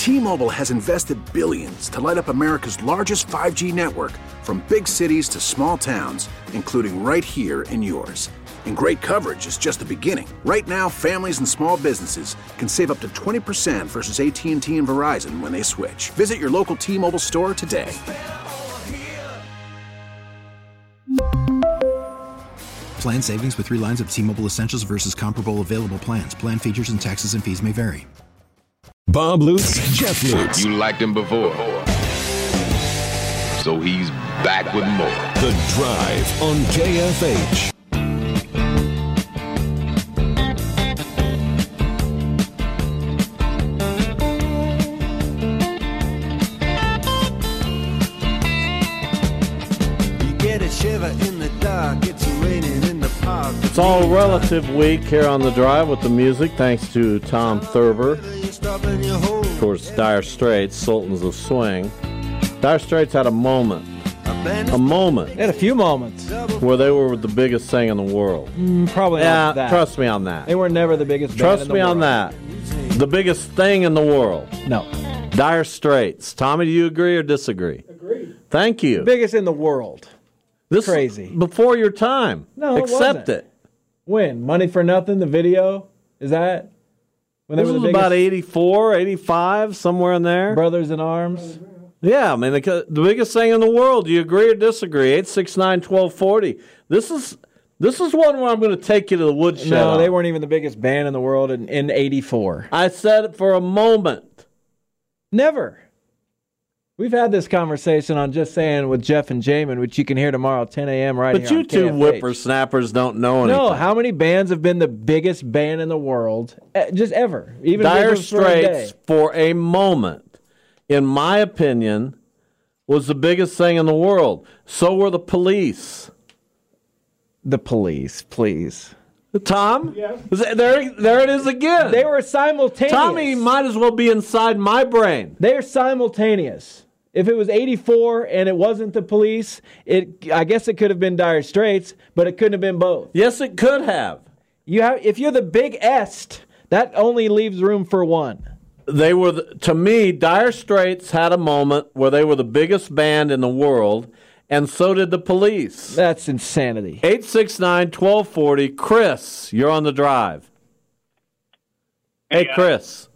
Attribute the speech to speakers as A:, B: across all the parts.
A: T-Mobile has invested billions to light up America's largest 5G network, from big cities to small towns, including right here in yours. And great coverage is just the beginning. Right now, families and small businesses can save up to 20% versus AT&T and Verizon when they switch. Visit your local T-Mobile store today.
B: Plan savings with 3 lines of T-Mobile Essentials versus comparable available plans. Plan features and taxes and fees may vary.
C: Bob Lutz, Jeff Lutz.
D: You liked him before. So he's back with more.
C: The Drive on KFH.
E: It's all relative week here on The Drive with the music, thanks to Tom Thurber. Of course, Dire Straits, Sultans of Swing. Dire Straits had a moment. They had
F: a few moments
E: where they were the biggest thing in the world.
F: Probably not that.
E: Trust me on that.
F: They were never the biggest band in the world.
E: Trust me on that. The biggest thing in the world.
F: No.
E: Dire Straits. Tommy, do you agree or disagree?
F: Agree.
E: Thank you.
F: The biggest in the world.
E: This
F: crazy.
E: Before your time.
F: No,
E: Accept it.
F: When? Money for Nothing, the video? Is that? When
E: this was about 84, 85, somewhere in there.
F: Brothers in Arms?
E: Yeah, I mean, the biggest thing in the world. Do you agree or disagree? 869-1240. This is one where I'm going to take you to the woodshed.
F: No, they weren't even the biggest band in the world in 84.
E: I said it for a moment.
F: Never. We've had this conversation on Just Saying with Jeff and Jamin, which you can hear tomorrow at 10 a.m. right here on KFH.
E: But you two whippersnappers don't know anything.
F: No, how many bands have been the biggest band in the world, just ever? Even
E: Dire Straits, for a moment, in my opinion, was the biggest thing in the world. So were the Police.
F: The Police, please.
E: Tom? Yes. There it is again.
F: They were simultaneous.
E: Tommy might as well be inside my brain.
F: They are simultaneous. If it was 84 and it wasn't the Police, I guess it could have been Dire Straits, but it couldn't have been both.
E: Yes, it could have.
F: If you're the big est, that only leaves room for one.
E: They were, to me, Dire Straits had a moment where they were the biggest band in the world, and so did the Police.
F: That's insanity.
E: 869-1240. Chris, you're on The Drive. Hey, Chris.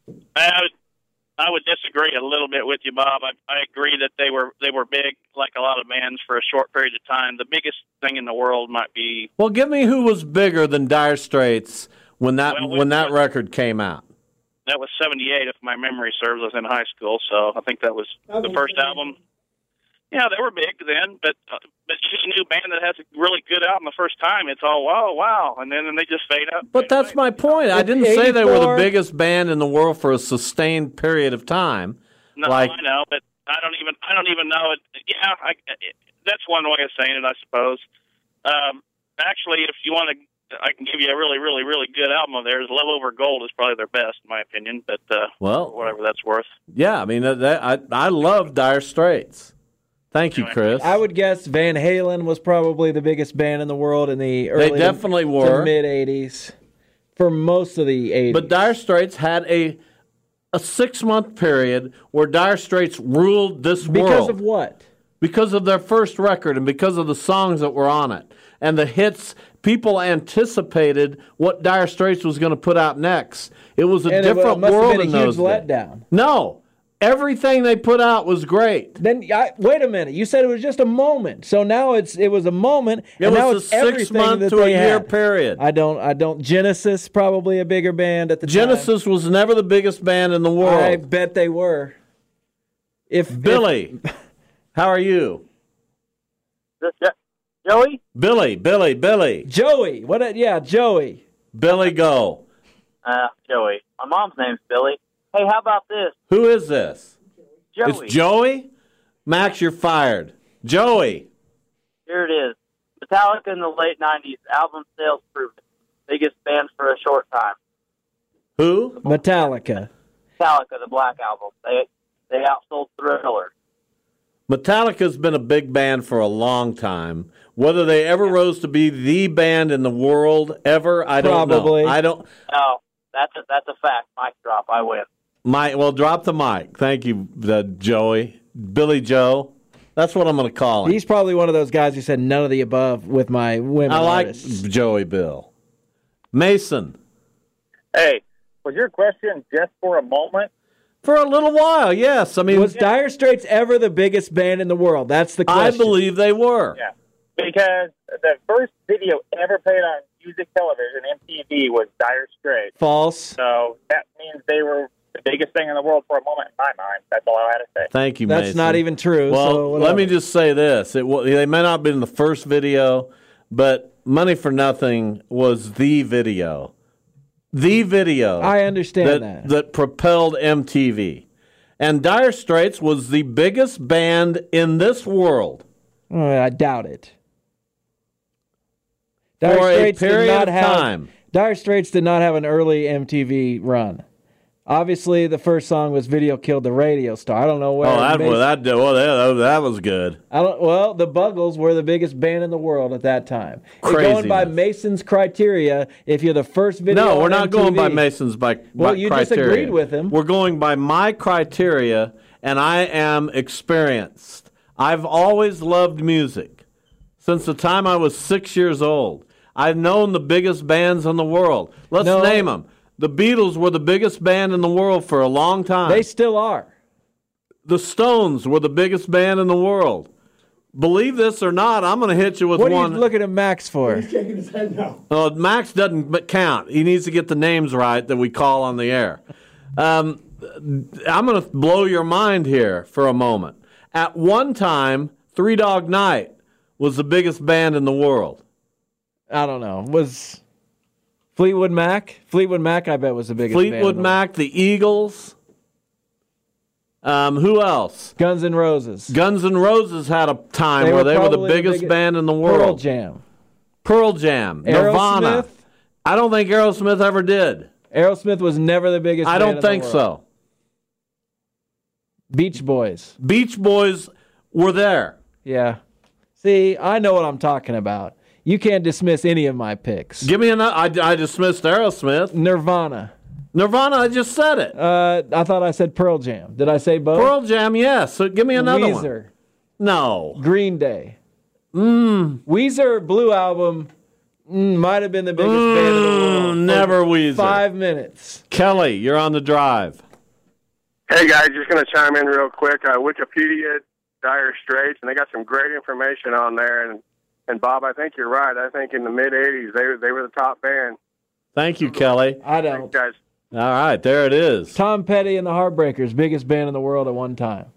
G: I would disagree a little bit with you, Bob. I agree that they were big, like a lot of bands, for a short period of time. The biggest thing in the world might be...
E: Well, give me who was bigger than Dire Straits when that record came out.
G: That was 78, if my memory serves. I was in high school, so I think that was the first album. Yeah, they were big then, but it's just a new band that has a really good album the first time. It's all, wow, and then they just fade out.
E: But that's my point. I didn't say they were the biggest band in the world for a sustained period of time.
G: No, I know, but I don't even know it. Yeah, that's one way of saying it, I suppose. Actually, if you want to, I can give you a really, really, really good album of theirs. Love Over Gold is probably their best, in my opinion, but whatever that's worth.
E: Yeah, I mean, I love Dire Straits. Thank you, Chris.
F: I would guess Van Halen was probably the biggest band in the world in the early
E: they definitely were.
F: To mid-'80s. For most of the 80s.
E: But Dire Straits had a 6-month period where Dire Straits ruled this world.
F: Because of what?
E: Because of their first record and because of the songs that were on it. And the hits, people anticipated what Dire Straits was going to put out next. It was a different world in those days.
F: It must have been a huge letdown.
E: No. Everything they put out was great.
F: Then wait a minute. You said it was just a moment. So now it was a moment.
E: It
F: and
E: was
F: now
E: a
F: it's
E: 6-month to a year period.
F: I don't. Genesis probably a bigger band at the time.
E: Genesis was never the biggest band in the world.
F: I bet they were.
E: Billy, how are you?
H: Joey.
E: Billy.
F: Joey. Joey.
E: Billy, go.
H: Joey. My mom's name's Billy. Hey, how about this?
E: Who is this?
H: Joey.
E: It's Joey? Max, you're fired. Joey.
H: Here it is. Metallica in the late 90s. Album sales proof it. Biggest band for a short time.
E: Who?
F: Metallica,
H: the Black Album. They outsold Thriller.
E: Metallica's been a big band for a long time. Whether they ever rose to be the band in the world ever, I don't know.
F: Probably.
E: I don't.
H: No, that's a fact. Mic drop. I win.
E: Mike, well, drop the mic. Thank you, Joey. Billy Joe. That's what I'm going to call him.
F: He's probably one of those guys who said none of the above with my women
E: I like
F: artists.
E: Joey Bill. Mason.
I: Hey, was your question just for a moment?
E: For a little while, yes. I mean,
F: Was Dire Straits ever the biggest band in the world? That's the question.
E: I believe they were.
I: Yeah, because the first video ever played on music television, MTV, was Dire Straits.
F: False.
I: So that means they were the biggest thing in the world for a moment in my mind. That's all I had to say.
E: Thank you,
F: That's
E: Mason.
F: not even true.
E: Well,
F: so
E: let me just say this. They may not have been the first video, but Money for Nothing was the video. The video.
F: I understand that.
E: That propelled MTV. And Dire Straits was the biggest band in this world.
F: I doubt it.
E: For a period of time.
F: Dire Straits did not have an early MTV run. Obviously, the first song was "Video Killed the Radio Star." I don't know where.
E: That was good.
F: Well, the Buggles were the biggest band in the world at that time. Going by
E: Craziness.
F: Mason's criteria, if you're the first video,
E: No, we're
F: on
E: not
F: MTV,
E: going by Mason's
F: Well, you
E: criteria.
F: disagreed with him.
E: We're going by my criteria, and I am experienced. I've always loved music. Since the time I was 6 years old. I've known the biggest bands in the world. Let's name them. The Beatles were the biggest band in the world for a long time.
F: They still are.
E: The Stones were the biggest band in the world. Believe this or not, I'm going to hit you with
F: What
E: one.
F: are you looking at Max for?
J: He's shaking his head no.
E: Max doesn't count. He needs to get the names right that we call on the air. I'm going to blow your mind here for a moment. At one time, Three Dog Night was the biggest band in the world.
F: I don't know. Was Fleetwood Mac? Fleetwood Mac, I bet, was the biggest band in the
E: Fleetwood
F: world.
E: Mac, the Eagles. Who else?
F: Guns N' Roses.
E: Guns N' Roses had a time where they were the biggest band in the world.
F: Pearl Jam.
E: Pearl Jam. Nirvana.
F: Aerosmith?
E: I don't think Aerosmith ever did.
F: Aerosmith was never the biggest
E: I
F: band
E: don't
F: in the
E: think
F: world.
E: so.
F: Beach Boys.
E: Beach Boys were there.
F: Yeah. See, I know what I'm talking about. You can't dismiss any of my picks.
E: Give me another. I dismissed Aerosmith.
F: Nirvana.
E: Nirvana, I just said it.
F: I thought I said Pearl Jam. Did I say both?
E: Pearl Jam, yes. So give me another one.
F: Weezer.
E: No.
F: Green Day. Weezer Blue Album might have been the biggest band in the world.
E: Never Weezer.
F: 5 minutes.
E: Kelly, you're on the drive.
K: Hey guys, just going to chime in real quick. Wikipedia, Dire Straits, and they got some great information on there. And Bob, I think you're right. I think in the mid '80s they were the top band.
E: Thank you, Kelly.
F: I don't.
K: Thanks, guys.
E: All right, there it is.
F: Tom Petty and the Heartbreakers, biggest band in the world at one time.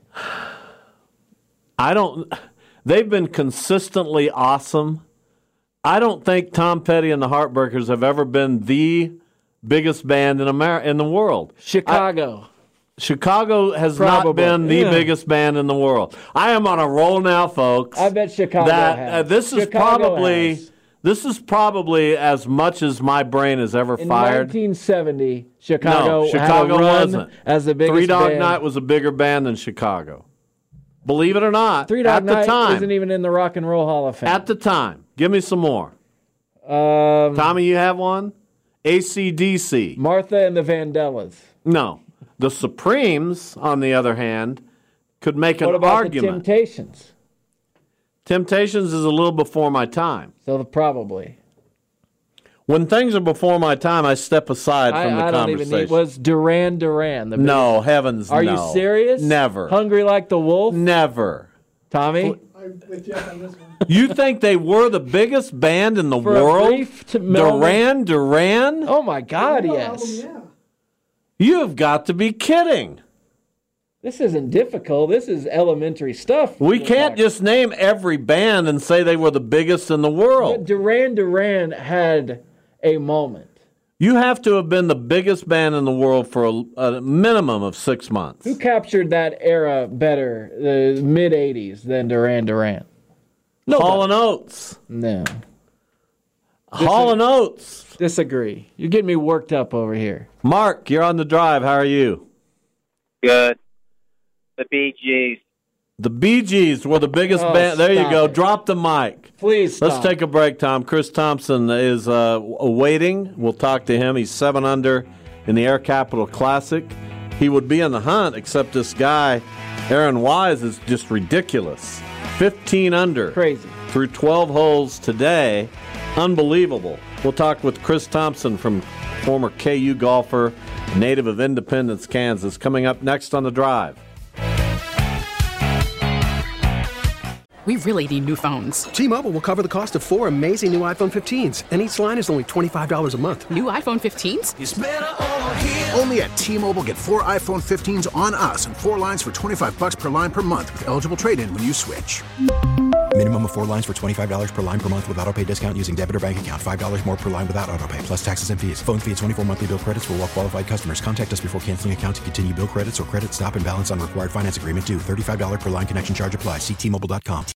E: They've been consistently awesome. I don't think Tom Petty and the Heartbreakers have ever been the biggest band in the world.
F: Chicago.
E: Chicago has
F: Probably.
E: not been the
F: Yeah.
E: biggest band in the world. I am on a roll now, folks.
F: I bet Chicago has.
E: This is
F: Chicago
E: probably
F: has.
E: this is probably as much as my brain has ever
F: In
E: fired.
F: 1970, Chicago,
E: No, Chicago
F: had a run
E: wasn't.
F: as the biggest
E: Three Dog
F: band.
E: Night was a bigger band than Chicago. Believe it or not,
F: Three Dog
E: at the
F: Night
E: time,
F: isn't even in the Rock and Roll Hall of Fame.
E: at the time, give me some more. Tommy, you have one? AC/DC.
F: Martha and the Vandellas.
E: No. The Supremes, on the other hand, could make
F: What
E: an
F: about
E: argument.
F: the Temptations?
E: Temptations is a little before my time.
F: So probably.
E: When things are before my time, I step aside from the
F: I don't even
E: conversation.
F: need. Was Duran Duran the biggest?
E: No, heavens
F: Are
E: no.
F: you serious?
E: Never.
F: Hungry Like the Wolf?
E: Never.
F: Tommy?
J: I'm with Jeff on this one.
E: You think they were the biggest band in the
F: For a
E: world?
F: brief moment.
E: Duran?
F: Oh my God,
J: Well,
F: yes.
J: album,
E: You have got to be kidding.
F: This isn't difficult. This is elementary stuff.
E: We can't just name every band and say they were the biggest in the
F: But
E: world.
F: Duran Duran had a moment.
E: You have to have been the biggest band in the world for a minimum of 6 months.
F: Who captured that era better, the mid 80s, than Duran Duran?
E: Hall & Oates.
F: No.
E: Hall & Oates.
F: Disagree. You're getting me worked up over here.
E: Mark, you're on the drive. How are you?
H: Good. The Bee Gees.
E: The Bee Gees were the biggest
F: Oh,
E: band. There you
F: stop
E: go.
F: it.
E: Drop the mic.
F: Please stop.
E: Let's take a break, Tom. Chris Thompson is waiting. We'll talk to him. He's 7 under in the Air Capital Classic. he would be in the hunt, except this guy, Aaron Wise, is just ridiculous. 15 under.
F: Crazy.
E: Through 12 holes today. Unbelievable. We'll talk with Chris Thompson, from former KU golfer, native of Independence, Kansas, coming up next on The Drive.
L: We really need new phones.
M: T-Mobile will cover the cost of 4 amazing new iPhone 15s, and each line is only $25 a month.
L: New iPhone 15s?
A: It's better over here. Only at T-Mobile, get 4 iPhone 15s on us and 4 lines for $25 per line per month with eligible trade-in when you switch.
B: Minimum of 4 lines for $25 per line per month with autopay discount using debit or bank account. $5 more per line without autopay, plus taxes and fees. Phone fee at 24 monthly bill credits for well-qualified customers. Contact us before canceling account to continue bill credits or credit stop and balance on required finance agreement due. $35 per line connection charge applies. See T-Mobile.com.